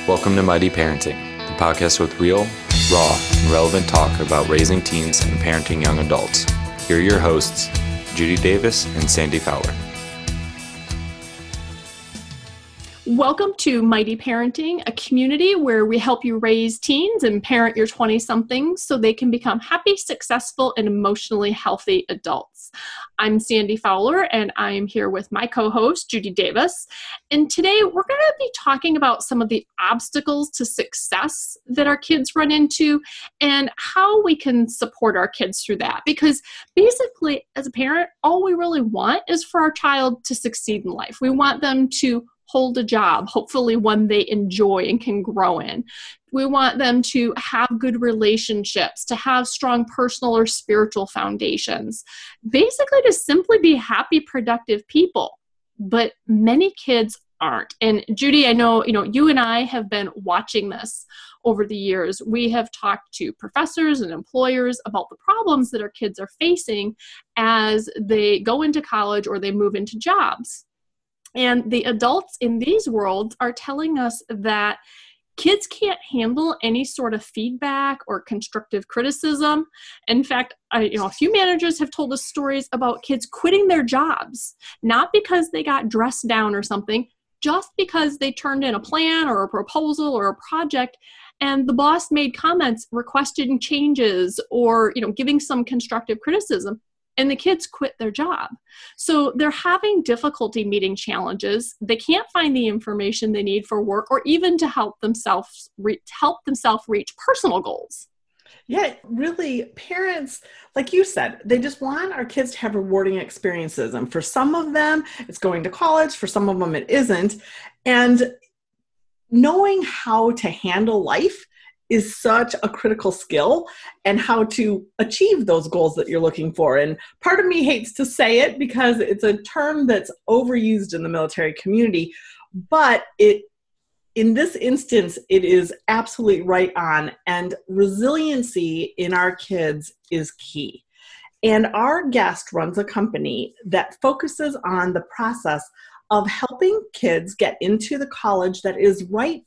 Welcome to Mighty Parenting, the podcast with real, raw, and relevant talk about raising teens and parenting young adults. Here are your hosts, Judy Davis and Sandy Fowler. Welcome to Mighty Parenting, a community where we help you raise teens and parent your 20-somethings so they can become happy, successful, and emotionally healthy adults. I'm Sandy Fowler, and I am here with my co-host, Judy Davis. And today we're going to be talking about some of the obstacles to success that our kids run into and how we can support our kids through that. Because basically, as a parent, all we really want is for our child to succeed in life. We want them to hold a job, hopefully one they enjoy and can grow in. We want them to have good relationships, to have strong personal or spiritual foundations, basically to simply be happy, productive people. But many kids aren't. And Judy, I know, you and I have been watching this over the years. We have talked to professors and employers about the problems that our kids are facing as they go into college or they move into jobs. And the adults in these worlds are telling us that kids can't handle any sort of feedback or constructive criticism. In fact, a few managers have told us stories about kids quitting their jobs, not because they got dressed down or something, just because they turned in a plan or a proposal or a project and the boss made comments requesting changes or, giving some constructive criticism. And the kids quit their job. So they're having difficulty meeting challenges. They can't find the information they need for work or even to help themselves reach personal goals. Yeah, really, parents, like you said, they just want our kids to have rewarding experiences. And for some of them, it's going to college. For some of them, it isn't. And knowing how to handle life is such a critical skill and how to achieve those goals that you're looking for. And part of me hates to say it because it's a term that's overused in the military community, but in this instance, it is absolutely right on. And resiliency in our kids is key. And our guest runs a company that focuses on the process of helping kids get into the college that is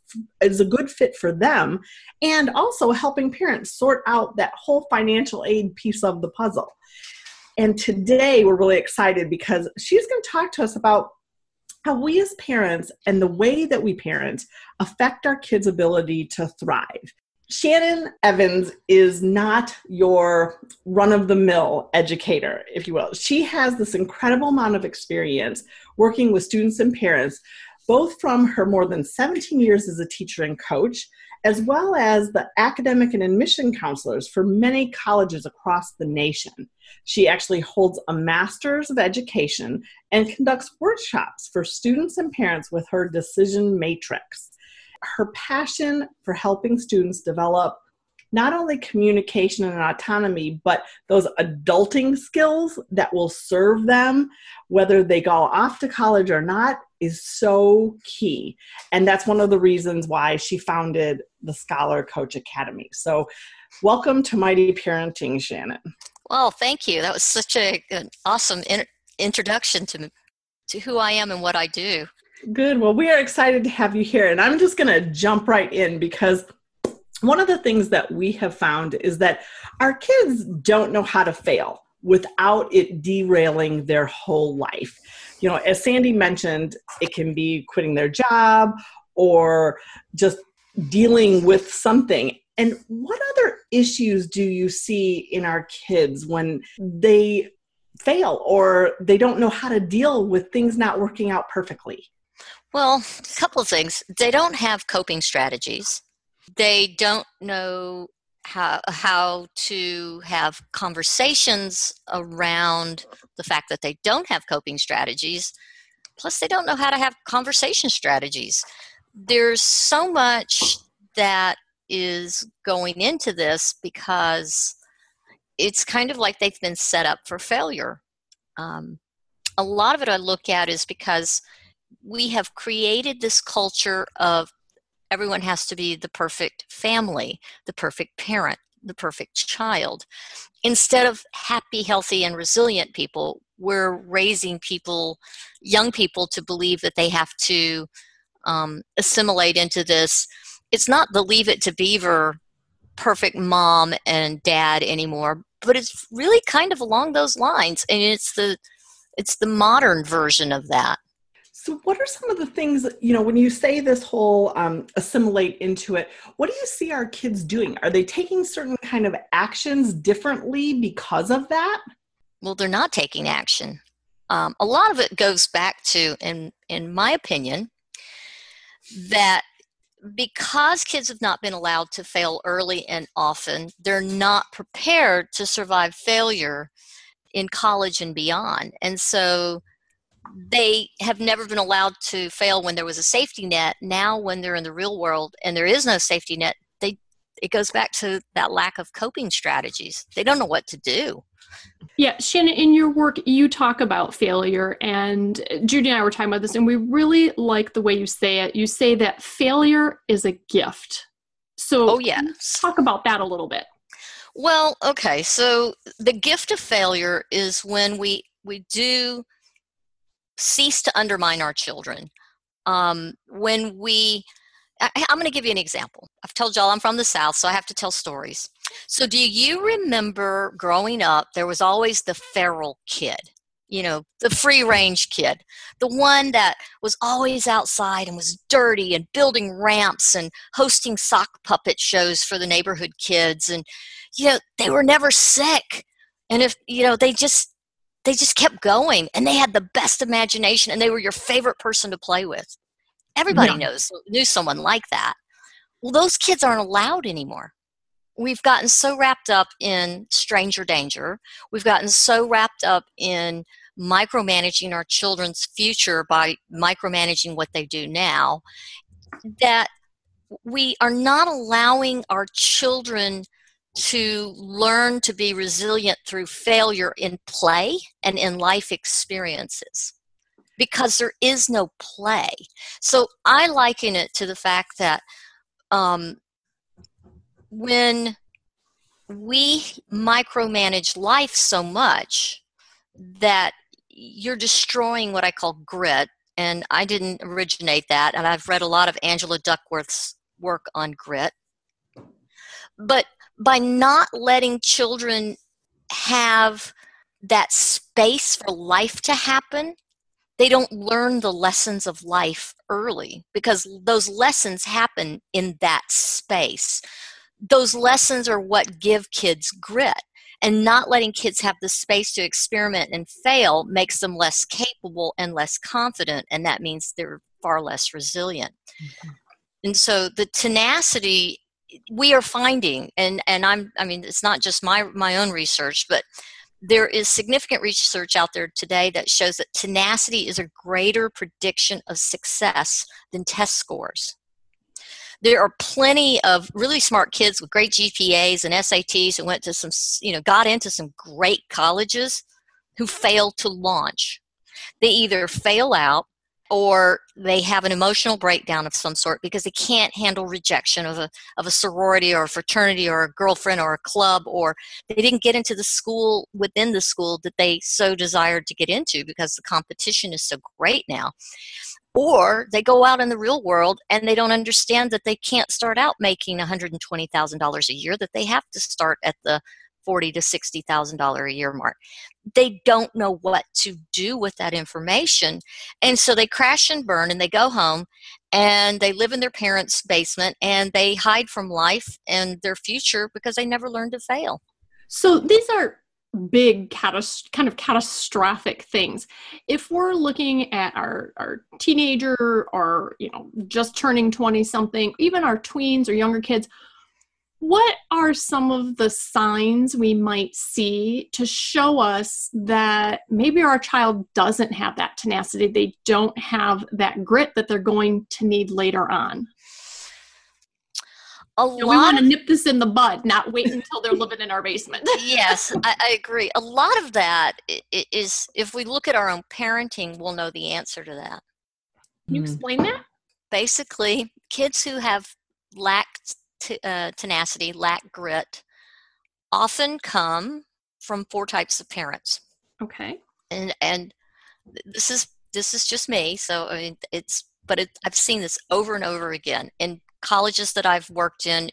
a good fit for them, and also helping parents sort out that whole financial aid piece of the puzzle. And today we're really excited because she's going to talk to us about how we as parents and the way that we parent affect our kids' ability to thrive. Shannon Evans is not your run-of-the-mill educator, if you will. She has this incredible amount of experience working with students and parents, both from her more than 17 years as a teacher and coach, as well as the academic and admission counselors for many colleges across the nation. She actually holds a master's of education and conducts workshops for students and parents with her decision matrix. Her passion for helping students develop not only communication and autonomy, but those adulting skills that will serve them, whether they go off to college or not, is so key. And that's one of the reasons why she founded the Scholar Coach Academy. So welcome to Mighty Parenting, Shannon. Well, thank you. That was such an awesome introduction to who I am and what I do. Good. Well, we are excited to have you here. And I'm just going to jump right in because one of the things that we have found is that our kids don't know how to fail without it derailing their whole life. As Sandy mentioned, it can be quitting their job or just dealing with something. And what other issues do you see in our kids when they fail or they don't know how to deal with things not working out perfectly? Well, a couple of things. They don't have coping strategies. They don't know how to have conversations around the fact that they don't have coping strategies. Plus, they don't know how to have conversation strategies. There's so much that is going into this because it's kind of like they've been set up for failure. A lot of it I look at is because we have created this culture of everyone has to be the perfect family, the perfect parent, the perfect child. Instead of happy, healthy, and resilient people, we're raising young people to believe that they have to assimilate into this it's not the Leave It to Beaver perfect mom and dad anymore, but it's really kind of along those lines, and it's the modern version of that. So what are some of the things, when you say this whole assimilate into it, what do you see our kids doing? Are they taking certain kind of actions differently because of that? Well, they're not taking action. A lot of it goes back to, in my opinion, that because kids have not been allowed to fail early and often, they're not prepared to survive failure in college and beyond. And so they have never been allowed to fail when there was a safety net. Now, when they're in the real world and there is no safety net, it goes back to that lack of coping strategies. They don't know what to do. Yeah, Shannon, in your work, you talk about failure, and Judy and I were talking about this, and we really like the way you say it. You say that failure is a gift. So yes. Talk about that a little bit. Well, okay. So the gift of failure is when we do cease to undermine our children. When I'm going to give you an example. I've told y'all I'm from the South, so I have to tell stories. So do you remember growing up, there was always the feral kid, the free range kid, the one that was always outside and was dirty and building ramps and hosting sock puppet shows for the neighborhood kids. And, they were never sick. And if, they just kept going, and they had the best imagination, and they were your favorite person to play with. Everybody knew someone like that. Well, those kids aren't allowed anymore. We've gotten so wrapped up in stranger danger. We've gotten so wrapped up in micromanaging our children's future by micromanaging what they do now, that we are not allowing our children to learn to be resilient through failure in play and in life experiences, because there is no play. So I liken it to the fact that when we micromanage life so much that you're destroying what I call grit, and I didn't originate that, and I've read a lot of Angela Duckworth's work on grit, but by not letting children have that space for life to happen, they don't learn the lessons of life early, because those lessons happen in that space. Those lessons are what give kids grit, and not letting kids have the space to experiment and fail makes them less capable and less confident, and that means they're far less resilient. Mm-hmm. And so the tenacity we are finding, and it's not just my own research, but there is significant research out there today that shows that tenacity is a greater prediction of success than test scores. There are plenty of really smart kids with great GPAs and SATs who went to got into some great colleges who failed to launch. They either fail out or they have an emotional breakdown of some sort because they can't handle rejection of a sorority or a fraternity or a girlfriend or a club, or they didn't get into the school within the school that they so desired to get into because the competition is so great now. Or they go out in the real world and they don't understand that they can't start out making $120,000 a year, that they have to start at the $40,000 to $60,000 a year mark. They don't know what to do with that information. And so they crash and burn, and they go home and they live in their parents' basement, and they hide from life and their future because they never learned to fail. So these are big kind of catastrophic things. If we're looking at our teenager or just turning 20 something, even our tweens or younger kids, what are some of the signs we might see to show us that maybe our child doesn't have that tenacity, they don't have that grit that they're going to need later on? We want to nip this in the bud, not wait until they're living in our basement. Yes, I agree. A lot of that is, if we look at our own parenting, we'll know the answer to that. Can you explain that? Basically, kids who have lacked tenacity, lack grit, often come from 4 types of parents. Okay. And this is just me, so I've seen this over and over again. And colleges that I've worked in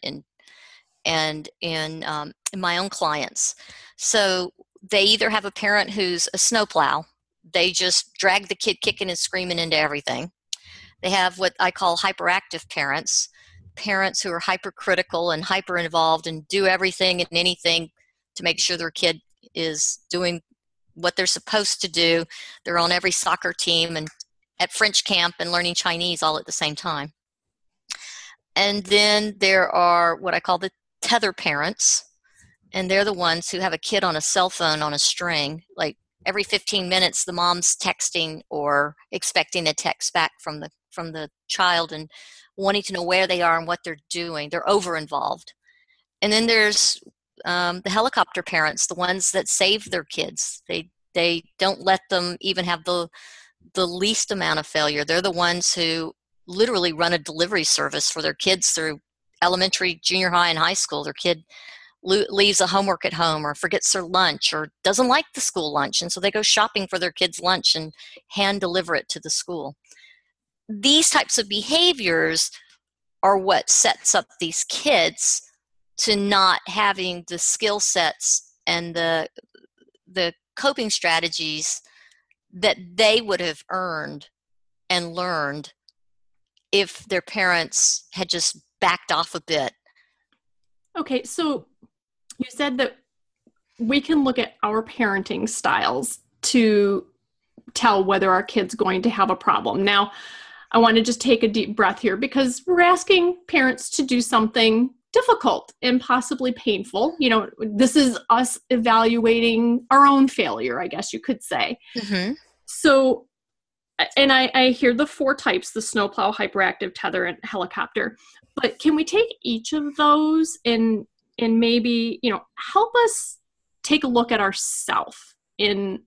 and in my own clients. So they either have a parent who's a snowplow. They just drag the kid kicking and screaming into everything. They have what I call hyperactive parents who are hypercritical and hyper involved and do everything and anything to make sure their kid is doing what they're supposed to do. They're on every soccer team and at French camp and learning Chinese all at the same time. And then there are what I call the tether parents, and they're the ones who have a kid on a cell phone on a string. Like every 15 minutes, the mom's texting or expecting a text back from the child and wanting to know where they are and what they're doing. They're over-involved. And then there's the helicopter parents, the ones that save their kids. They don't let them even have the least amount of failure. They're the ones who literally run a delivery service for their kids through elementary, junior high, and high school. Their kid leaves a homework at home or forgets their lunch or doesn't like the school lunch, and so they go shopping for their kids' lunch and hand deliver it to the school. These types of behaviors are what sets up these kids to not having the skill sets and the coping strategies that they would have earned and learned if their parents had just backed off a bit. Okay, so you said that we can look at our parenting styles to tell whether our kid's going to have a problem. Now, I want to just take a deep breath here because we're asking parents to do something difficult and possibly painful. You know, this is us evaluating our own failure, I guess you could say. Mm-hmm. So, and I hear the 4 types, the snowplow, hyperactive, tether, and helicopter. But can we take each of those and maybe, you know, help us take a look at ourselves in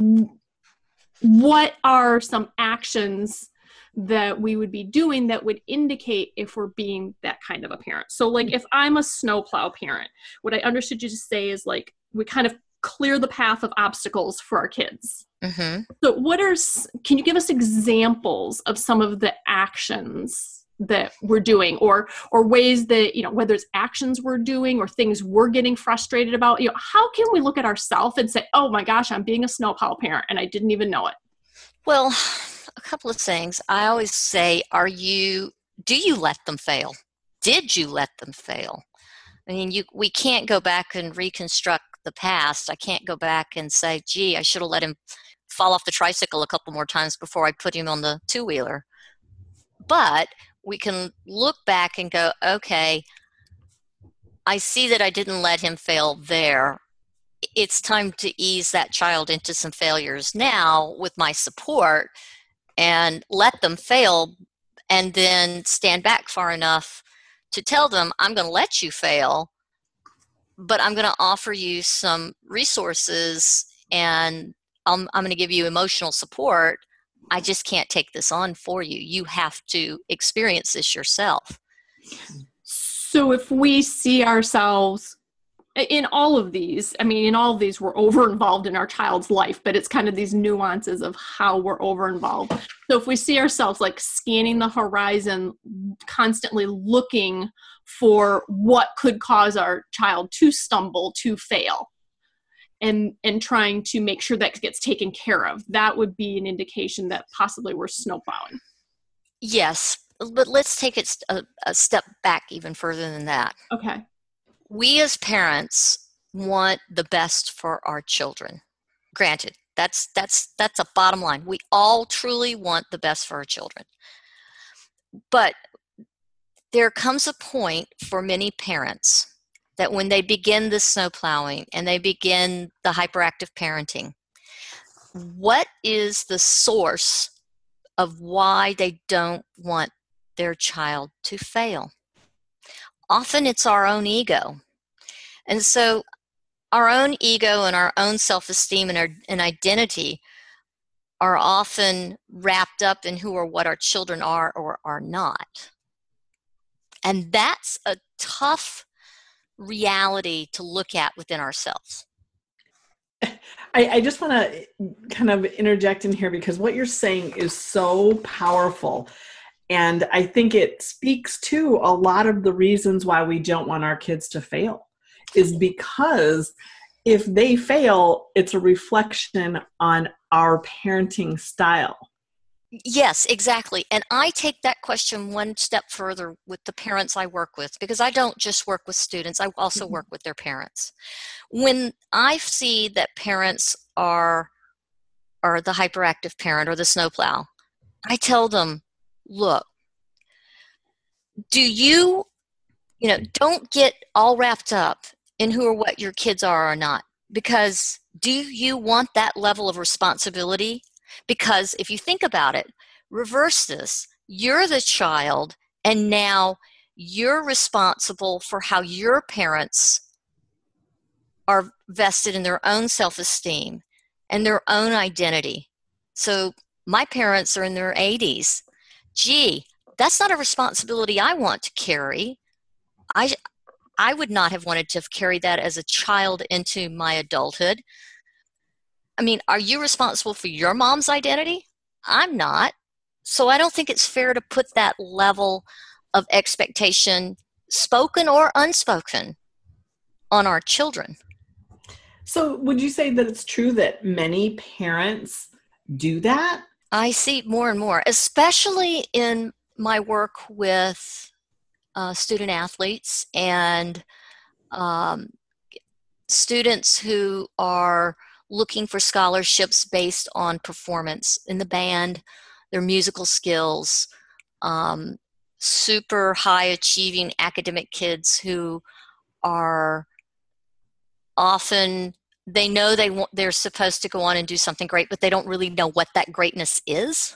what are some actions that we would be doing that would indicate if we're being that kind of a parent. So like if I'm a snowplow parent, what I understood you to say is like we kind of clear the path of obstacles for our kids. Mm-hmm. So can you give us examples of some of the actions that we're doing or ways that, you know, whether it's actions we're doing or things we're getting frustrated about, you know, how can we look at ourselves and say, oh my gosh, I'm being a snowplow parent and I didn't even know it? Well, a couple of things. I always say, do you let them fail? Did you let them fail? I mean, we can't go back and reconstruct the past. I can't go back and say, gee, I should have let him fall off the tricycle a couple more times before I put him on the 2-wheeler. But we can look back and go, okay, I see that I didn't let him fail there. It's time to ease that child into some failures now with my support and let them fail and then stand back far enough to tell them, I'm going to let you fail, but I'm going to offer you some resources and I'm going to give you emotional support. I just can't take this on for you. You have to experience this yourself. So if we see ourselves in all of these, we're over-involved in our child's life, but it's kind of these nuances of how we're over-involved. So if we see ourselves like scanning the horizon, constantly looking for what could cause our child to stumble, to fail, and trying to make sure that gets taken care of, that would be an indication that possibly we're snowplowing. Yes, but let's take it a step back even further than that. Okay. We as parents want the best for our children. Granted, that's a bottom line. We all truly want the best for our children. But there comes a point for many parents that when they begin the snowplowing and they begin the hyperactive parenting, what is the source of why they don't want their child to fail? Often it's our own ego. And so our own ego and our own self-esteem and identity are often wrapped up in who or what our children are or are not. And that's a tough reality to look at within ourselves. I just want to kind of interject in here because what you're saying is so powerful. And I think it speaks to a lot of the reasons why we don't want our kids to fail, is because if they fail, it's a reflection on our parenting style. Yes, exactly. And I take that question one step further with the parents I work with, because I don't just work with students, I also work with their parents. When I see that parents are the hyperactive parent or the snowplow, I tell them, look, don't get all wrapped up in who or what your kids are or not, because do you want that level of responsibility? Because if you think about it, reverse this. You're the child, and now you're responsible for how your parents are vested in their own self-esteem and their own identity. So my parents are in their 80s. Gee, that's not a responsibility I want to carry. I would not have wanted to have carried that as a child into my adulthood. I mean, are you responsible for your mom's identity? I'm not. So I don't think it's fair to put that level of expectation, spoken or unspoken, on our children. So would you say that it's true that many parents do that? I see more and more, especially in my work with student athletes and students who are looking for scholarships based on performance in the band, their musical skills, super high achieving academic kids who are often, they know they're supposed to go on and do something great, but they don't really know what that greatness is,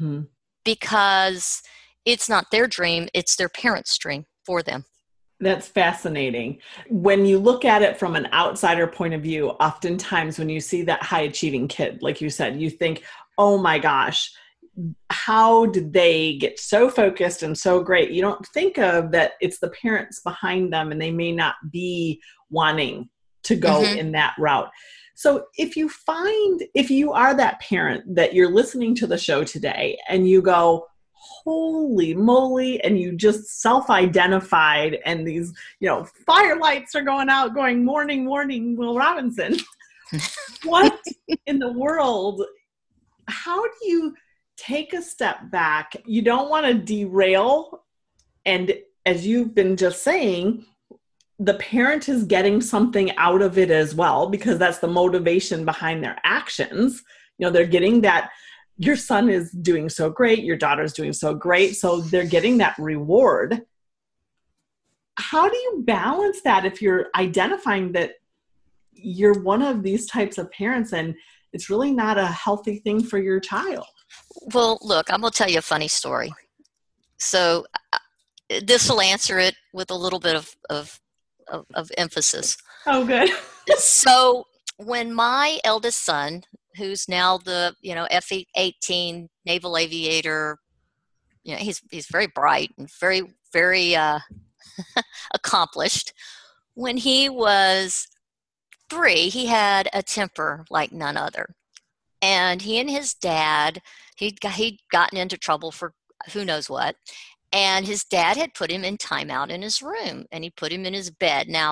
because it's not their dream, it's their parents' dream for them. That's fascinating. When you look at it from an outsider point of view, oftentimes when you see that high achieving kid, like you said, you think, oh my gosh, how did they get so focused and so great? You don't think of that it's the parents behind them, and they may not be wanting to go in that route. So if you are that parent that you're listening to the show today and you go, holy moly, and you just self-identified, and these, firelights are going out going, morning, morning, Will Robinson. What in the world? How do you take a step back? You don't want to derail. And as you've been just saying, the parent is getting something out of it as well, because that's the motivation behind their actions. They're getting that your son is doing so great, your daughter's doing so great, so they're getting that reward. How do you balance that if you're identifying that you're one of these types of parents and it's really not a healthy thing for your child? Well, look, I'm going to tell you a funny story. So this will answer it with a little bit of emphasis. Oh, good. So when my eldest son, who's now the F-18 naval aviator, he's very bright and very, very accomplished. When he was 3, he had a temper like none other, and he and his dad, he'd gotten into trouble for who knows what. And his dad had put him in timeout in his room, and he put him in his bed. Now,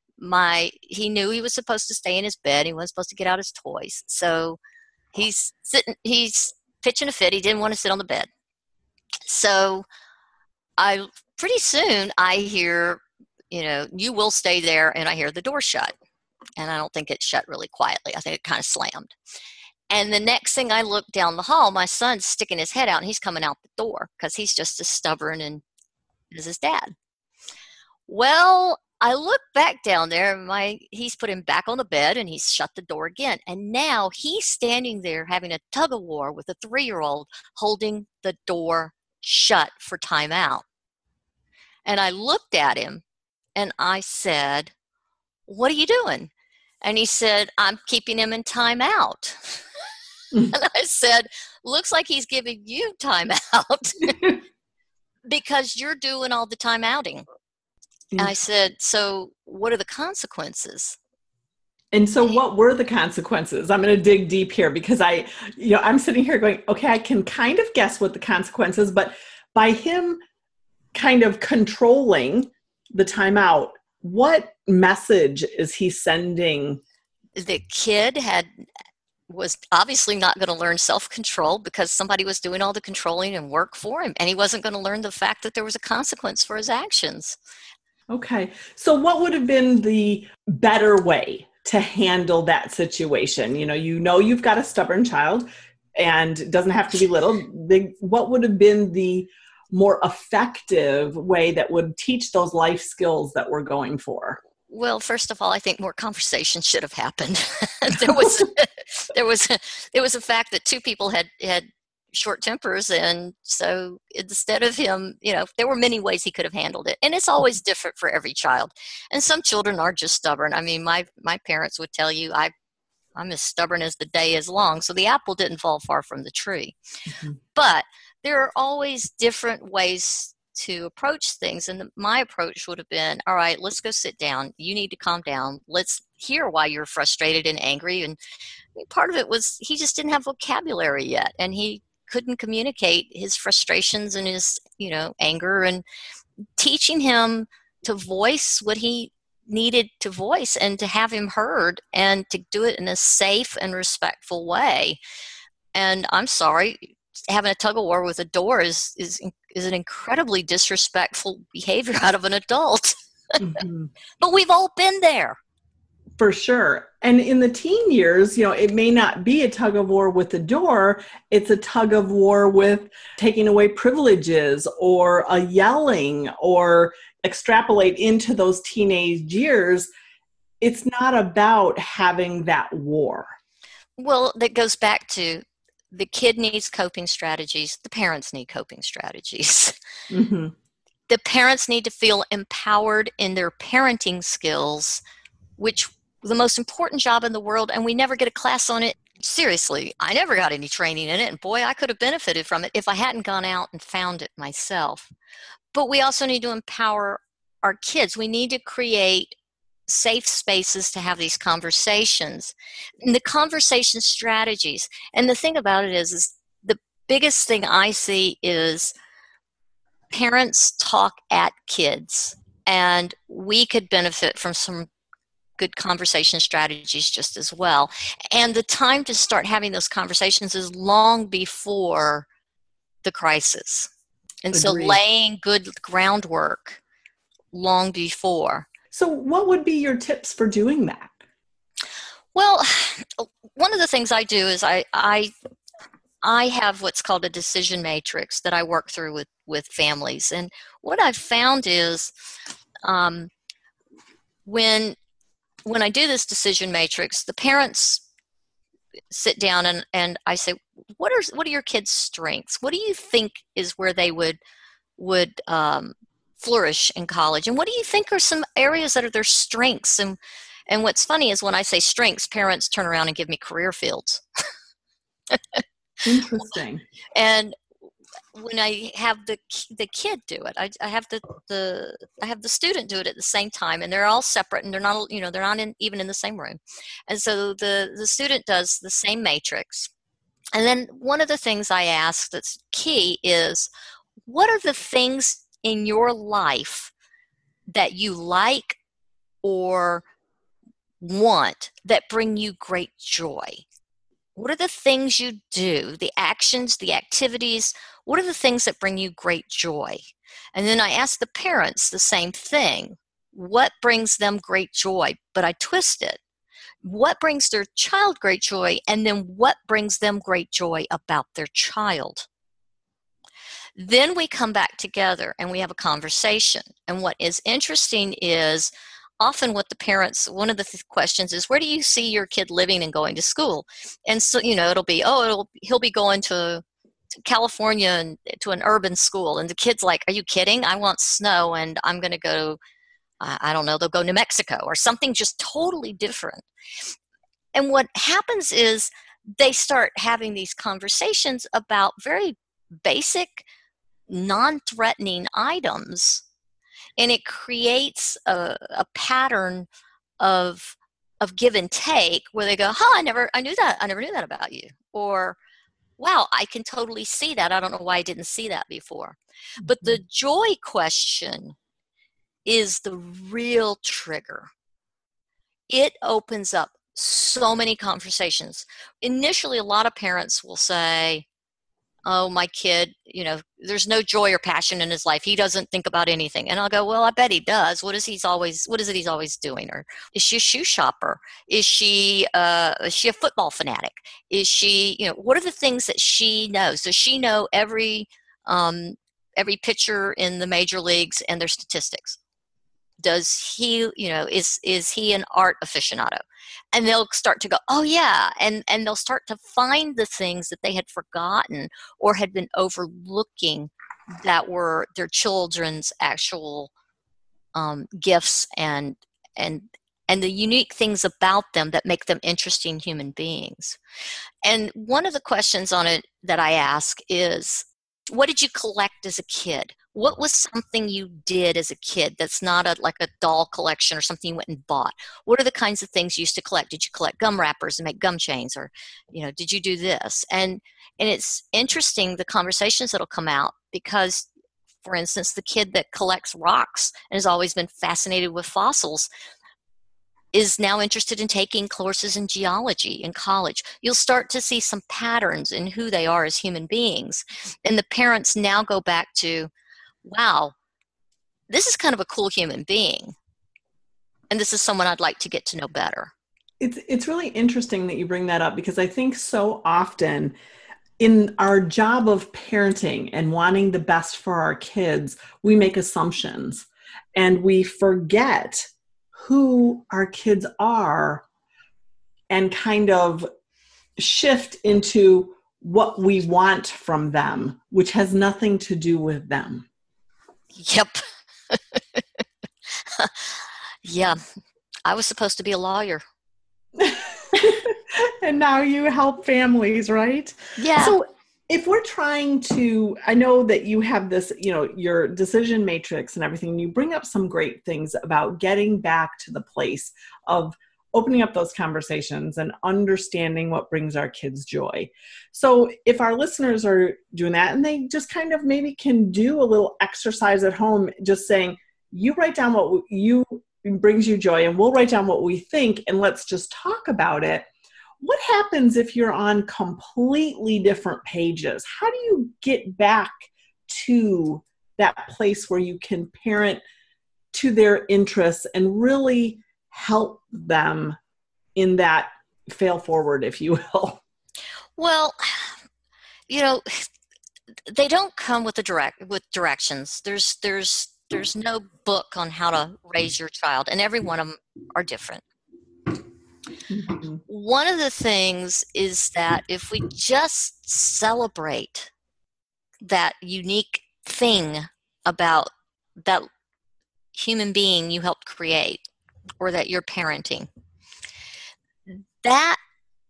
he knew he was supposed to stay in his bed. He wasn't supposed to get out his toys. So he's pitching a fit. He didn't want to sit on the bed. So pretty soon I hear, you will stay there, and I hear the door shut. And I don't think it shut really quietly. I think it kind of slammed. And the next thing I look down the hall, my son's sticking his head out, and he's coming out the door because he's just as stubborn as his dad. Well, I look back down there, and he's put him back on the bed, and he's shut the door again. And now he's standing there having a tug of war with a 3-year-old holding the door shut for timeout. And I looked at him, and I said, "What are you doing?" And he said, "I'm keeping him in timeout." And I said, "Looks like he's giving you timeout because you're doing all the timeouting." And I said, "So what are the consequences?" And so what were the consequences? I'm going to dig deep here, because I'm sitting here going, okay, I can kind of guess what the consequences, but by him kind of controlling the timeout, what message is he sending? The kid was obviously not going to learn self-control because somebody was doing all the controlling and work for him, and he wasn't going to learn the fact that there was a consequence for his actions. Okay. So what would have been the better way to handle that situation? You've got a stubborn child, and it doesn't have to be little. What would have been the more effective way that would teach those life skills that we're going for? Well, first of all, I think more conversation should have happened. there was a fact that two people had short tempers, and so instead of him, there were many ways he could have handled it, and it's always different for every child. And some children are just stubborn. I mean, my parents would tell you I'm as stubborn as the day is long, so the apple didn't fall far from the tree. Mm-hmm. But there are always different ways to approach things, and my approach would have been, all right, let's go sit down. You need to calm down. Let's hear why you're frustrated and angry. And part of it was he just didn't have vocabulary yet, and he couldn't communicate his frustrations and his anger, and teaching him to voice what he needed to voice and to have him heard and to do it in a safe and respectful way. And I'm sorry, having a tug of war with a door is an incredibly disrespectful behavior out of an adult. Mm-hmm. But we've all been there. For sure. And in the teen years, it may not be a tug of war with the door. It's a tug of war with taking away privileges or a yelling, or extrapolate into those teenage years. It's not about having that war. Well, that goes back to the kid needs coping strategies. The parents need coping strategies. Mm-hmm. The parents need to feel empowered in their parenting skills, which the most important job in the world, and we never get a class on it. Seriously, I never got any training in it, and boy, I could have benefited from it if I hadn't gone out and found it myself. But we also need to empower our kids. We need to create safe spaces to have these conversations, and the conversation strategies. And the thing about it is the biggest thing I see is parents talk at kids, and we could benefit from some good conversation strategies just as well. And the time to start having those conversations is long before the crisis. And so laying good groundwork long before. So what would be your tips for doing that? Well, one of the things I do is I have what's called a decision matrix that I work through with families. And what I've found is when I do this decision matrix, the parents sit down and I say, what are your kids' strengths? What do you think is where they would flourish in college? And what do you think are some areas that are their strengths? And what's funny is when I say strengths, parents turn around and give me career fields. Interesting. And when I have the kid do it, I have the student do it at the same time, and they're all separate, and they're not even in the same room. And so the student does the same matrix. And then one of the things I ask that's key is, what are the things in your life that you like or want that bring you great joy? What are the things you do, the actions, the activities? What are the things that bring you great joy? And then I ask the parents the same thing. What brings them great joy? But I twist it. What brings their child great joy? And then what brings them great joy about their child? Then we come back together and we have a conversation. And what is interesting is often what the parents, one of the questions is, where do you see your kid living and going to school? And so, it'll be, he'll be going to California and to an urban school. And the kid's like, are you kidding? I want snow and I'm going to go, I don't know, they'll go to New Mexico or something just totally different. And what happens is they start having these conversations about very basic, non-threatening items. And it creates a pattern of give and take where they go, I never knew that about you. Or, wow, I can totally see that. I don't know why I didn't see that before. But the joy question is the real trigger. It opens up so many conversations. Initially, a lot of parents will say, oh, my kid, there's no joy or passion in his life. He doesn't think about anything. And I'll go, well, I bet he does. What is it he's always doing? Or is she a shoe shopper? Is she a football fanatic? Is she, what are the things that she knows? Does she know every pitcher in the major leagues and their statistics? Does he, is he an art aficionado? And they'll start to go, oh yeah, and they'll start to find the things that they had forgotten or had been overlooking that were their children's actual gifts and the unique things about them that make them interesting human beings. And one of the questions on it that I ask is, what did you collect as a kid? What was something you did as a kid that's not like a doll collection or something you went and bought? What are the kinds of things you used to collect? Did you collect gum wrappers and make gum chains? Or, did you do this? And it's interesting, the conversations that'll come out, because, for instance, the kid that collects rocks and has always been fascinated with fossils is now interested in taking courses in geology in college. You'll start to see some patterns in who they are as human beings. And the parents now go back to, wow, this is kind of a cool human being. And this is someone I'd like to get to know better. It's really interesting that you bring that up, because I think so often in our job of parenting and wanting the best for our kids, we make assumptions and we forget who our kids are and kind of shift into what we want from them, which has nothing to do with them. Yep. Yeah. I was supposed to be a lawyer. And now you help families, right? Yeah. So if we're trying to, I know that you have this, your decision matrix and everything, you bring up some great things about getting back to the place of opening up those conversations and understanding what brings our kids joy. So if our listeners are doing that and they just kind of maybe can do a little exercise at home, just saying, you write down what brings you joy and we'll write down what we think and let's just talk about it. What happens if you're on completely different pages? How do you get back to that place where you can parent to their interests and really help them in that fail forward, if you will? Well, they don't come with directions. There's no book on how to raise your child, and every one of them are different. Mm-hmm. One of the things is that if we just celebrate that unique thing about that human being you helped create or that you're parenting, that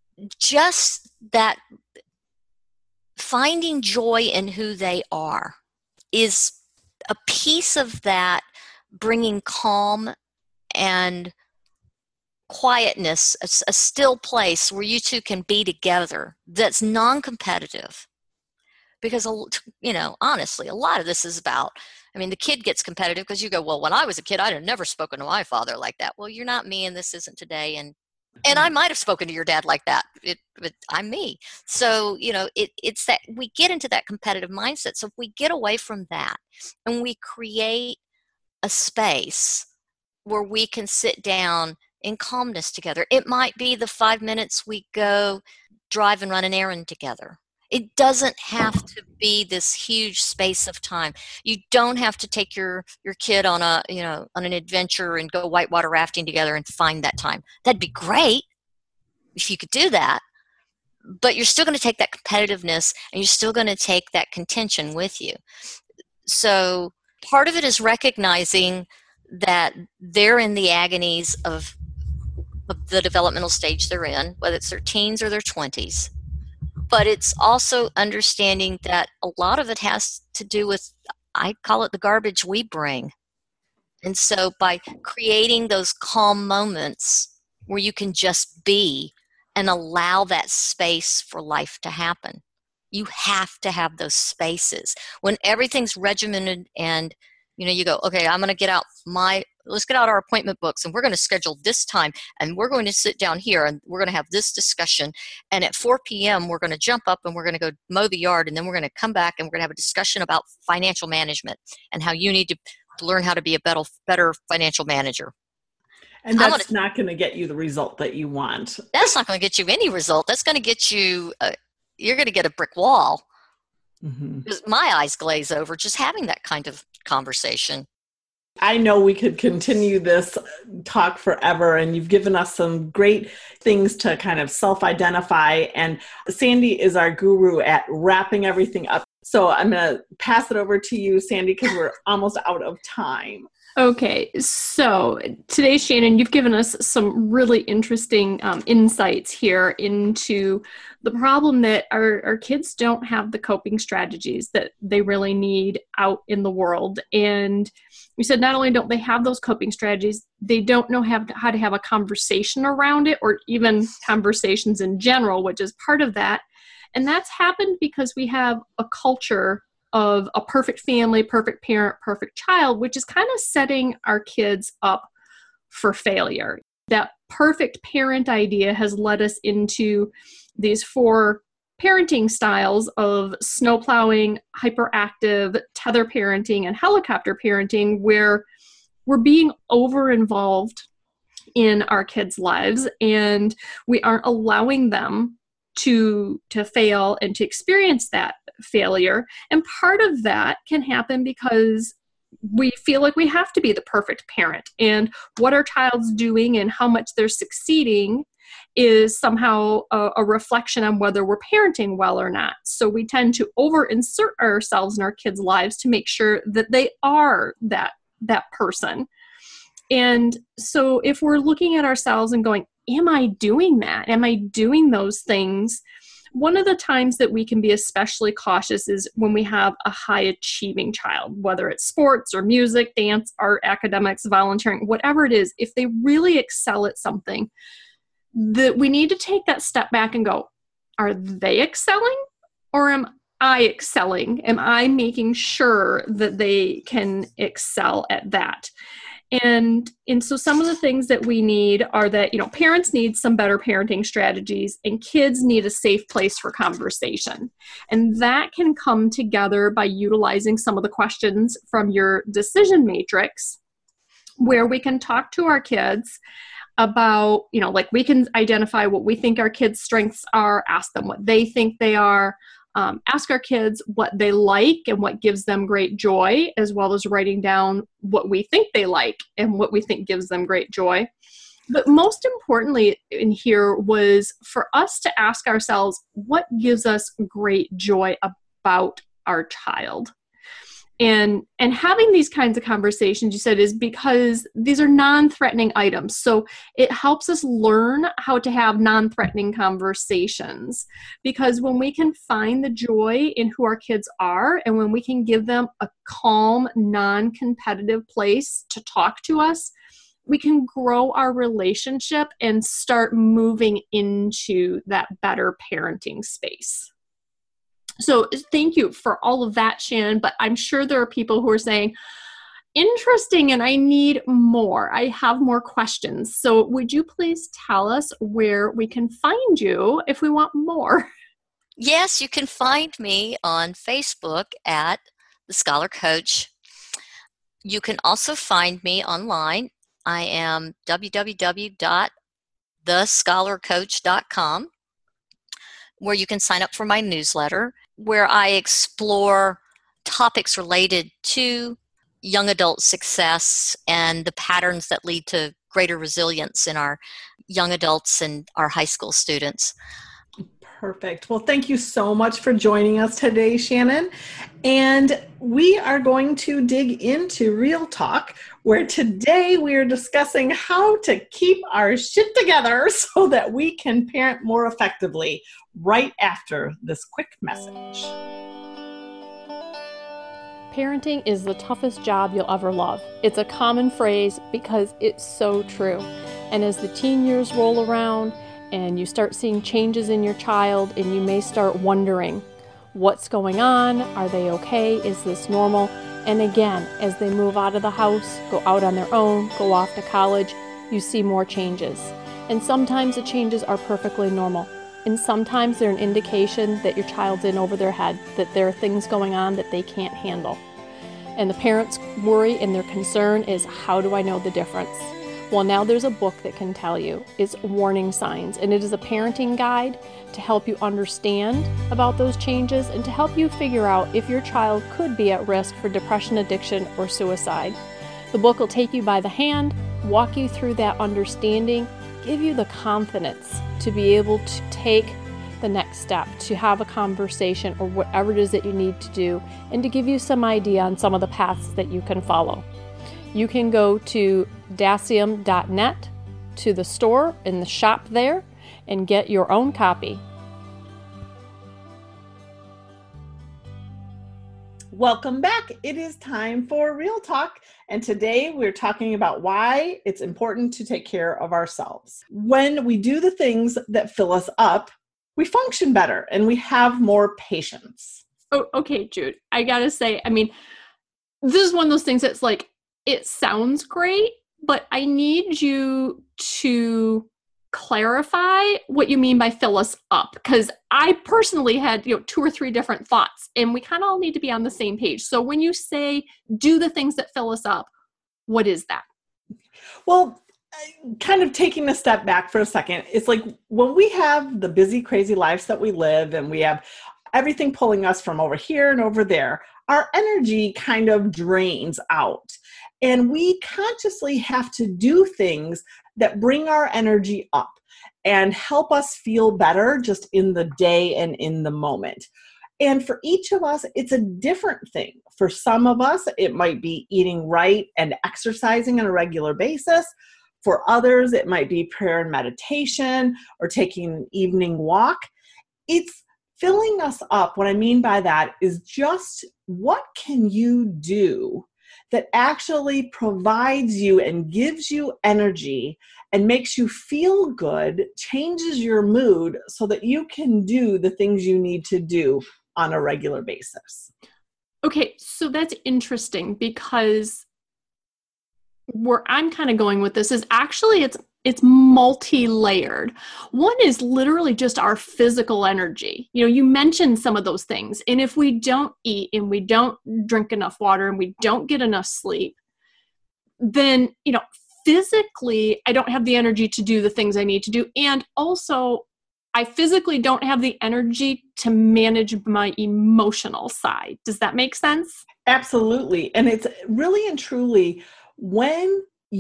finding joy in who they are is a piece of that, bringing calm and quietness, a still place where you two can be together that's non-competitive. Because, honestly, a lot of this is about, the kid gets competitive because you go, well, when I was a kid, I'd have never spoken to my father like that. Well, you're not me and this isn't today. And I might have spoken to your dad like that, but I'm me. So, it's that we get into that competitive mindset. So if we get away from that and we create a space where we can sit down in calmness together, it might be the 5 minutes we go drive and run an errand together. It doesn't have to be this huge space of time. You don't have to take your kid on on an adventure and go whitewater rafting together and find that time. That'd be great if you could do that. But you're still going to take that competitiveness and you're still going to take that contention with you. So part of it is recognizing that they're in the agonies of the developmental stage they're in, whether it's their teens or their 20s. But it's also understanding that a lot of it has to do with, I call it the garbage we bring. And so by creating those calm moments where you can just be and allow that space for life to happen, You have to have those spaces. When everything's regimented and you go, okay, let's get out our appointment books and we're going to schedule this time and we're going to sit down here and we're going to have this discussion. And at 4 p.m., we're going to jump up and we're going to go mow the yard, and then we're going to come back and we're going to have a discussion about financial management and how you need to learn how to be a better financial manager. And that's not going to get you the result that you want. That's not going to get you any result. That's going to get you, you're going to get a brick wall. Because my eyes glaze over just having that kind of conversation. I know we could continue this talk forever, and you've given us some great things to kind of self-identify. And Sandy is our guru at wrapping everything up. So I'm going to pass it over to you, Sandy, because we're almost out of time. Okay, so today, Shannon, you've given us some really interesting insights here into the problem that our kids don't have the coping strategies that they really need out in the world. And you said not only don't they have those coping strategies, they don't know how to have a conversation around it, or even conversations in general, which is part of that. And that's happened because we have a culture of a perfect family, perfect parent, perfect child, which is kind of setting our kids up for failure. That perfect parent idea has led us into these 4 parenting styles of snow plowing, hyperactive, tether parenting, and helicopter parenting, where we're being over-involved in our kids' lives and we aren't allowing them to fail and to experience that failure. And part of that can happen because we feel like we have to be the perfect parent, and what our child's doing and how much they're succeeding is somehow a reflection on whether we're parenting well or not. So we tend to over-insert ourselves in our kids' lives to make sure that they are that person. And so if we're looking at ourselves and going, am I doing that? Am I doing those things? One of the times that we can be especially cautious is when we have a high achieving child, whether it's sports or music, dance, art, academics, volunteering, whatever it is. If they really excel at something, that we need to take that step back and go, are they excelling or am I excelling? Am I making sure that they can excel at that? And so some of the things that we need are that, parents need some better parenting strategies and kids need a safe place for conversation. And that can come together by utilizing some of the questions from your decision matrix, where we can talk to our kids about, we can identify what we think our kids' strengths are, ask them what they think they are, ask our kids what they like and what gives them great joy, as well as writing down what we think they like and what we think gives them great joy. But most importantly in here was for us to ask ourselves, what gives us great joy about our child? And having these kinds of conversations, you said, is because these are non-threatening items. So it helps us learn how to have non-threatening conversations. Because when we can find the joy in who our kids are, and when we can give them a calm, non-competitive place to talk to us, we can grow our relationship and start moving into that better parenting space. So thank you for all of that, Shannon, but I'm sure there are people who are saying, interesting, and I need more. I have more questions. So would you please tell us where we can find you if we want more? Yes, you can find me on Facebook at The Scholar Coach. You can also find me online. I am www.thescholarcoach.com, where you can sign up for my newsletter, where I explore topics related to young adult success and the patterns that lead to greater resilience in our young adults and our high school students. Perfect. Well, thank you so much for joining us today, Shannon. And we are going to dig into Real Talk, where today we are discussing how to keep our shit together so that we can parent more effectively, right after this quick message. Parenting is the toughest job you'll ever love. It's a common phrase because it's so true. And as the teen years roll around and you start seeing changes in your child, and you may start wondering, What's going on? Are they okay? Is this normal? And again, as they move out of the house, go out on their own, go off to college, you see more changes. And sometimes the changes are perfectly normal. And sometimes they're an indication that your child's in over their head, that there are things going on that they can't handle. And the parents' worry and their concern is, how do I know the difference? Well, now there's a book that can tell you. It's Warning Signs, and it is a parenting guide to help you understand about those changes and to help you figure out if your child could be at risk for depression, addiction, or suicide. The book will take you by the hand, walk you through that understanding, give you the confidence to be able to take the next step, to have a conversation or whatever it is that you need to do, and to give you some idea on some of the paths that you can follow. You can go to dacium.net, to the store in the shop there, and get your own copy. Welcome back. It is time for Real Talk. And today we're talking about why it's important to take care of ourselves. When we do the things that fill us up, we function better and we have more patience. Oh, okay, Jude. I gotta say, I mean, this is one of those things that's like, it sounds great, but I need you to clarify what you mean by fill us up, because I personally had 2 or 3 different thoughts, and we kind of all need to be on the same page. So when you say do the things that fill us up, what is that? Well, kind of taking a step back for a second, it's like when we have the busy, crazy lives that we live and we have everything pulling us from over here and over there, our energy kind of drains out. And we consciously have to do things that bring our energy up and help us feel better just in the day and in the moment. And for each of us, it's a different thing. For some of us, it might be eating right and exercising on a regular basis. For others, it might be prayer and meditation or taking an evening walk. It's filling us up. What I mean by that is just what can you do that actually provides you and gives you energy and makes you feel good, changes your mood so that you can do the things you need to do on a regular basis. Okay, so that's interesting, because where I'm kind of going with this is actually it's multi-layered. One is literally just our physical energy. You mentioned some of those things. And if we don't eat and we don't drink enough water and we don't get enough sleep, then, physically, I don't have the energy to do the things I need to do. And also, I physically don't have the energy to manage my emotional side. Does that make sense? Absolutely. And it's really and truly when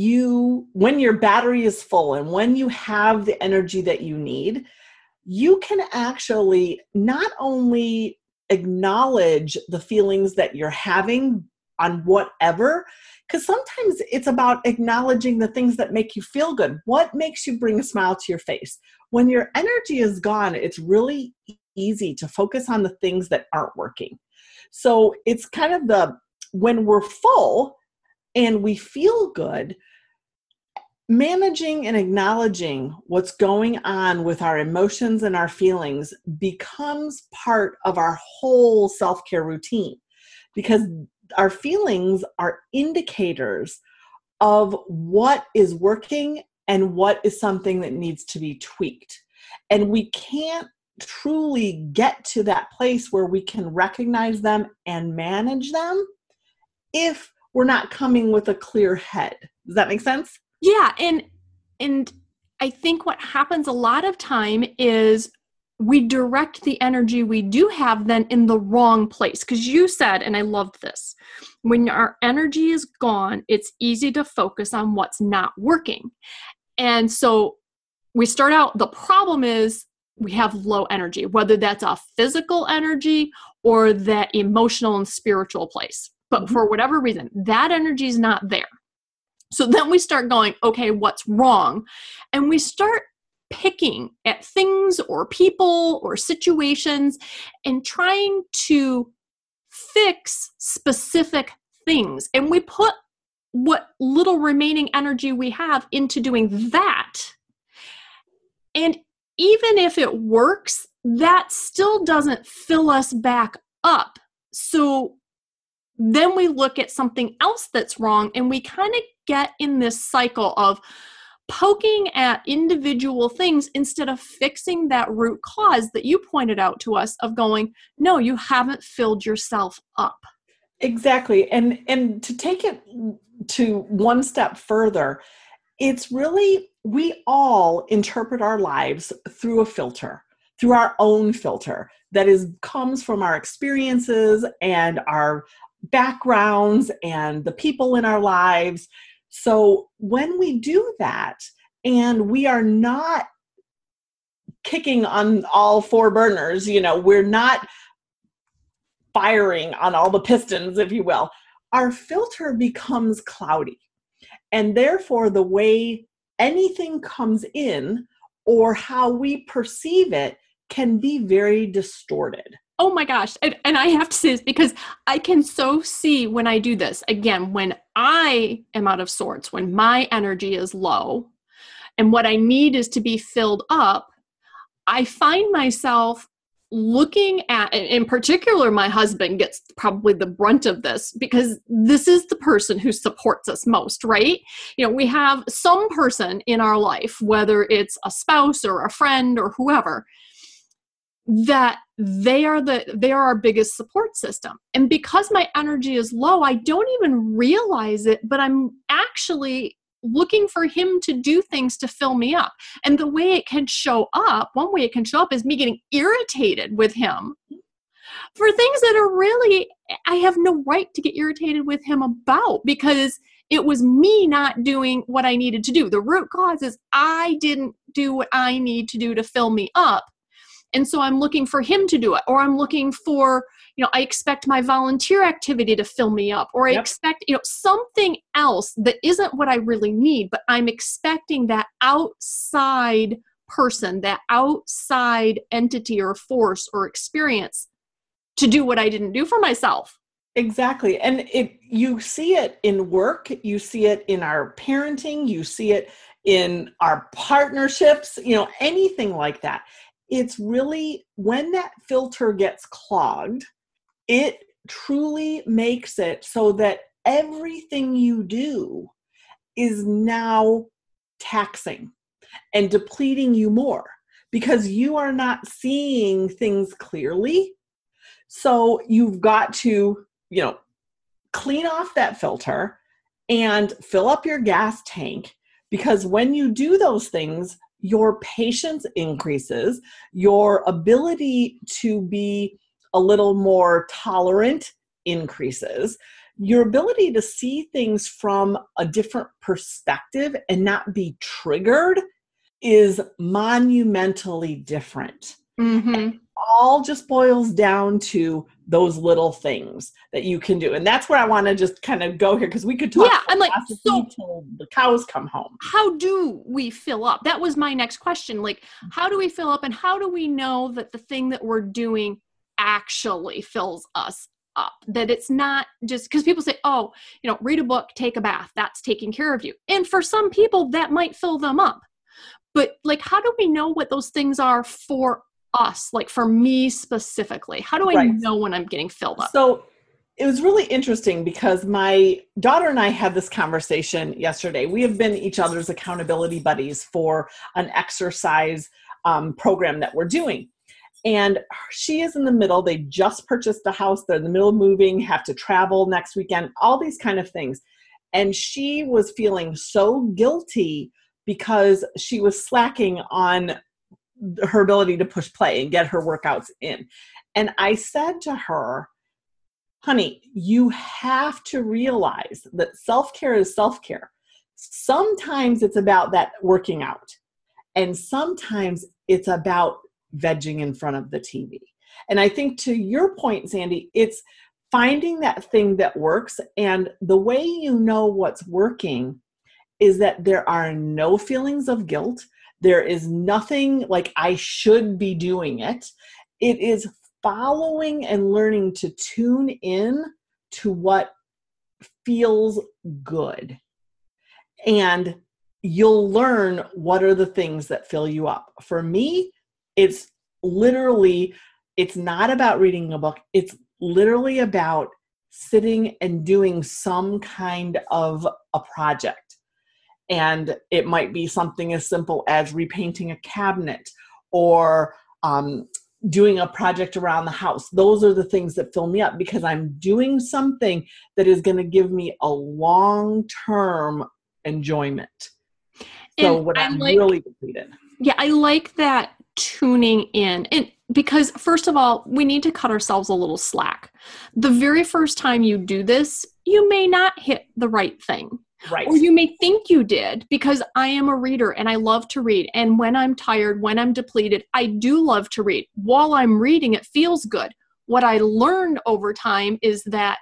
your battery is full and when you have the energy that you need, you can actually not only acknowledge the feelings that you're having on whatever, because sometimes it's about acknowledging the things that make you feel good. What makes you bring a smile to your face? When your energy is gone, it's really easy to focus on the things that aren't working. So it's kind of when we're full and we feel good, managing and acknowledging what's going on with our emotions and our feelings becomes part of our whole self-care routine, because our feelings are indicators of what is working and what is something that needs to be tweaked. And we can't truly get to that place where we can recognize them and manage them if we're not coming with a clear head. Does that make sense? Yeah. And I think what happens a lot of time is we direct the energy we do have then in the wrong place. Because you said, and I loved this, when our energy is gone, it's easy to focus on what's not working. And so we start out, the problem is we have low energy, whether that's a physical energy or that emotional and spiritual place. But for whatever reason, that energy is not there. So then we start going, okay, what's wrong? And we start picking at things or people or situations and trying to fix specific things. And we put what little remaining energy we have into doing that. And even if it works, that still doesn't fill us back up. So then we look at something else that's wrong, and we kind of get in this cycle of poking at individual things instead of fixing that root cause that you pointed out to us of going, no, you haven't filled yourself up. Exactly. And to take it to one step further, it's really, we all interpret our lives through a filter, through our own filter that comes from our experiences and our backgrounds and the people in our lives. So when we do that and we are not kicking on all four burners, we're not firing on all the pistons, if you will, our filter becomes cloudy. And therefore, the way anything comes in or how we perceive it can be very distorted. Oh my gosh. And I have to say this because I can so see when I do this, again, when I am out of sorts, when my energy is low and what I need is to be filled up, I find myself looking at, in particular, my husband gets probably the brunt of this because this is the person who supports us most, right? We have some person in our life, whether it's a spouse or a friend or whoever, that they are our biggest support system. And because my energy is low, I don't even realize it, but I'm actually looking for him to do things to fill me up. And the way it can show up, one way it can show up is me getting irritated with him for things that are really, I have no right to get irritated with him about because it was me not doing what I needed to do. The root cause is I didn't do what I need to do to fill me up. And so I'm looking for him to do it, or I'm looking for, I expect my volunteer activity to fill me up, or I expect, something else that isn't what I really need, but I'm expecting that outside person, that outside entity or force or experience to do what I didn't do for myself. Exactly. And you see it in work, you see it in our parenting, you see it in our partnerships, anything like that. It's really when that filter gets clogged, it truly makes it so that everything you do is now taxing and depleting you more because you are not seeing things clearly. So you've got to, clean off that filter and fill up your gas tank, because when you do those things, your patience increases, your ability to be a little more tolerant increases, your ability to see things from a different perspective and not be triggered is monumentally different. Mm-hmm. And it all just boils down to those little things that you can do. And that's where I want to just kind of go here, because we could talk till the cows come home. How do we fill up? That was my next question. How do we fill up, and how do we know that the thing that we're doing actually fills us up? That it's not just because people say, read a book, take a bath, that's taking care of you. And for some people that might fill them up. But how do we know what those things are for us? For me specifically, how do I know when I'm getting filled up? So it was really interesting because my daughter and I had this conversation yesterday. We have been each other's accountability buddies for an exercise program that we're doing. And she is in the middle. They just purchased a house. They're in the middle of moving, have to travel next weekend, all these kind of things. And she was feeling so guilty because she was slacking on her ability to push play and get her workouts in. And I said to her, honey, you have to realize that self-care is self-care. Sometimes it's about that working out, and sometimes it's about vegging in front of the TV. And I think to your point, Sandy, it's finding that thing that works. And the way you know what's working is that there are no feelings of guilt. There is nothing like I should be doing it. It is following and learning to tune in to what feels good. And you'll learn what are the things that fill you up. For me, it's literally, it's not about reading a book. It's literally about sitting and doing some kind of a project. And it might be something as simple as repainting a cabinet or doing a project around the house. Those are the things that fill me up because I'm doing something that is going to give me a long-term enjoyment. So when I'm really depleted. Yeah, I like that tuning in. And because first of all, we need to cut ourselves a little slack. The very first time you do this, you may not hit the right thing. Right. Or you may think you did, because I am a reader and I love to read. And when I'm tired, when I'm depleted, I do love to read. While I'm reading, it feels good. What I learned over time is that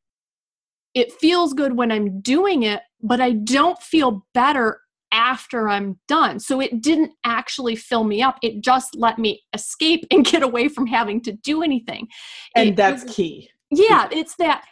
it feels good when I'm doing it, but I don't feel better after I'm done. So it didn't actually fill me up. It just let me escape and get away from having to do anything. And that's key. Yeah, it's that,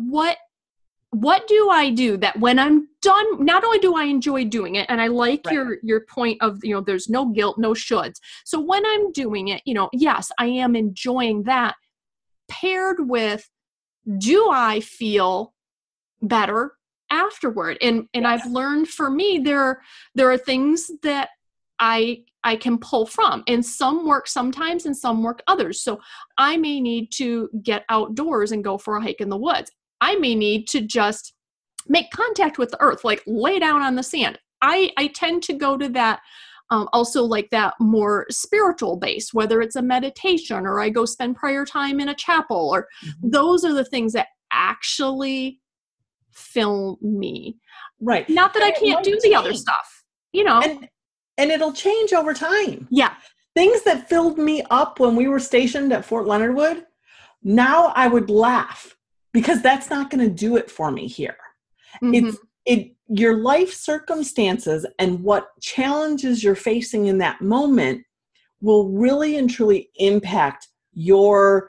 what do I do that when I'm done, not only do I enjoy doing it, and I like your point of, there's no guilt, no shoulds. So when I'm doing it, yes, I am enjoying that, paired with, do I feel better afterward? And yes. I've learned for me, there are things that I can pull from, and some work sometimes and some work others. So I may need to get outdoors and go for a hike in the woods. I may need to just make contact with the earth, like lay down on the sand. I tend to go to that also like that more spiritual base, whether it's a meditation or I go spend prayer time in a chapel, or those are the things that actually fill me. Right. Not that I can't do the other stuff, And it'll change over time. Yeah. Things that filled me up when we were stationed at Fort Leonard Wood, now I would laugh. Because that's not going to do it for me here. Mm-hmm. Your life circumstances and what challenges you're facing in that moment will really and truly impact your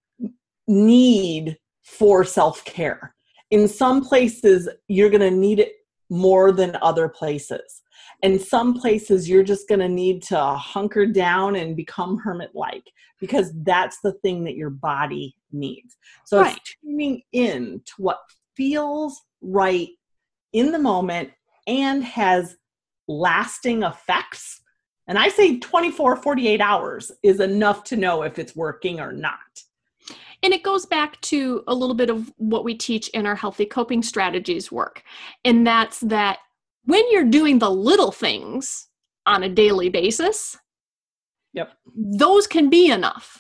need for self-care. In some places, you're going to need it more than other places. In some places, you're just going to need to hunker down and become hermit-like, because that's the thing that your body needs. So It's tuning in to what feels right in the moment and has lasting effects. And I say 24, 48 hours is enough to know if it's working or not. And it goes back to a little bit of what we teach in our healthy coping strategies work. And that's that when you're doing the little things on a daily basis, those can be enough.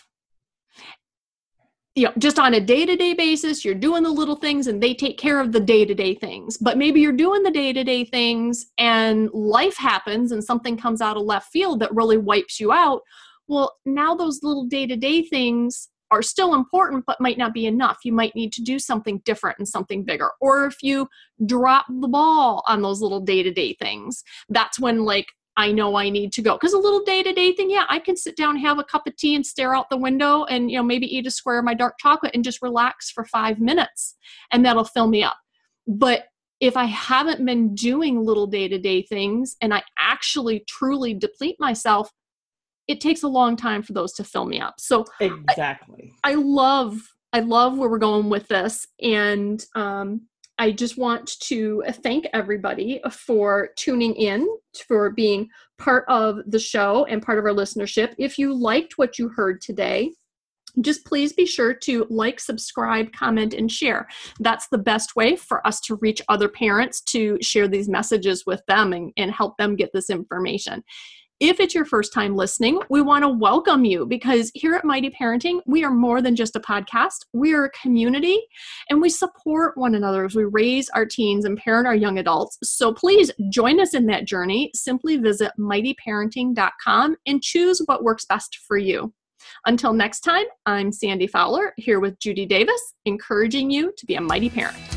Just on a day-to-day basis, you're doing the little things and they take care of the day-to-day things. But maybe you're doing the day-to-day things and life happens and something comes out of left field that really wipes you out. Well, now those little day-to-day things are still important, but might not be enough. You might need to do something different and something bigger. Or if you drop the ball on those little day-to-day things, that's when I know I need to go. Because a little day-to-day thing, I can sit down, have a cup of tea and stare out the window and, maybe eat a square of my dark chocolate and just relax for 5 minutes, and that'll fill me up. But if I haven't been doing little day-to-day things and I actually truly deplete myself, it takes a long time for those to fill me up. So exactly. I love where we're going with this. And I just want to thank everybody for tuning in, for being part of the show and part of our listenership. If you liked what you heard today, just please be sure to like, subscribe, comment, and share. That's the best way for us to reach other parents, to share these messages with them and help them get this information. If it's your first time listening, we want to welcome you, because here at Mighty Parenting, we are more than just a podcast. We are a community, and we support one another as we raise our teens and parent our young adults. So please join us in that journey. Simply visit mightyparenting.com and choose what works best for you. Until next time, I'm Sandy Fowler here with Judy Davis, encouraging you to be a mighty parent.